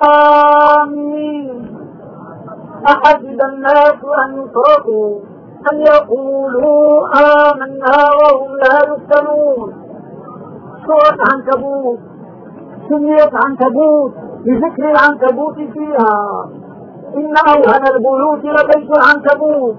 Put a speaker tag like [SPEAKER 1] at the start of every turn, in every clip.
[SPEAKER 1] آمين. أحسب الناس أن يتركوا أن يقولوا آمنا وهم لا يفتنون. سورة عنكبوت سميت عنكبوت بذكر العنكبوت فيها. إن أوهن البيوت لبيت العنكبوت.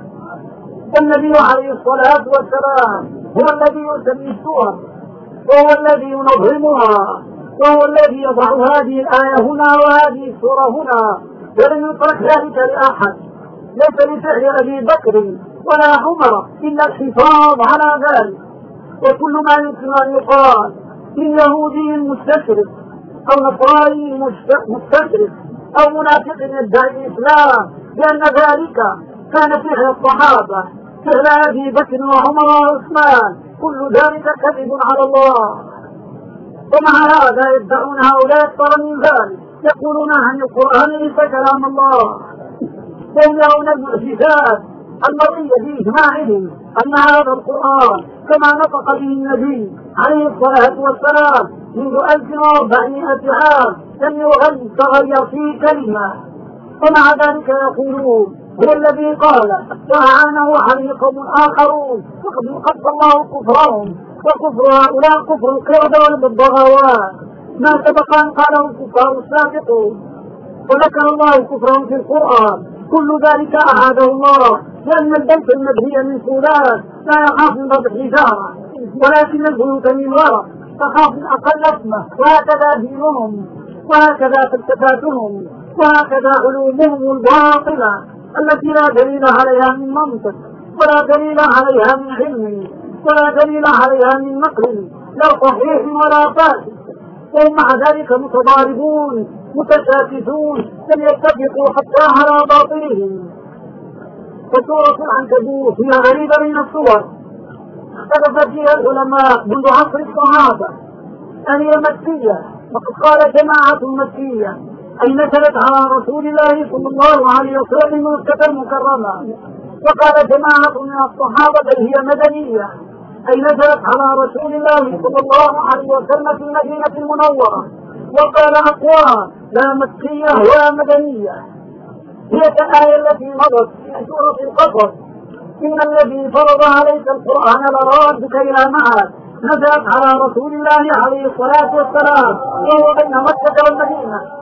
[SPEAKER 1] والنبي عليه الصلاة والسلام هو الذي يسمي السور، وهو الذي ينظمها، وهو الذي يضع هذه الآية هنا وهذه السورة هنا، ولم يترك ذلك لأحد. ليس لفعل أبي بكر ولا عمر إلا الحفاظ على ذلك. وكل ما يمكن أن يقال من يهودي مستشرق أو نصراني مستشرق أو منافق يدعي الإسلام لأن ذلك كان فعل الصحابة، فعل أبي بكر وعمر وعثمان، كل ذلك كذب على الله. ومع هذا يدعون هؤلاء أكثر من ذلك، يقولون عن القرآن ليس كلام الله، ويملؤون المعجزات المرئية بإجماعهم أن هذا القرآن كما نطق به النبي عليه الصلاة والسلام منذ 1400 عام لم يتغير فيه كلمة. ومع ذلك يقولون هو الذي قال وأعانه عليه قوم آخرون وقد الله كفرهم، وكفر هؤلاء كفر القردة والبغاوات ما سبق أن قاله الكفار السابقون، وذكر الله كفرهم في القرآن. كل ذلك أعاده الله، لأن البيت المبني من فولاذ لا يخاف من ضبط حجارة، ولكن البيوت من ورق تخاف من أقل اسمه. وهكذا دينهم، وهكذا فلسفاتهم، وهكذا علومهم الباطلة التي لا دليل عليها من منطق، ولا دليل عليها من علم، ولا دليل عليها من نقل، لا صحيح ولا فاسد. وهم مع ذلك متضاربون متشاكسون، لم يتفقوا حتى على باطلهم. وسورة العنكبوت هي غريبة من الصور، اختلف فيها العلماء منذ عصر الصحابة. أن هي مكية، وقد قال جماعة مكية أي نزلت على رسول الله صلى الله عليه وسلم مكة المكرمة. وقال جماعة من الصحابة بل هي مدنية، أي نزلت على رسول الله صلى الله عليه وسلم في المدينة المنورة. وقال أقوام لا مكية ولا مدنية. هي الآية التي مضت في سورة القصص إن الذي فرض عليك القرآن لرادك إلى معاد، نزلت على رسول الله عليه الصلاة والسلام وهو بين مكة والمدينة.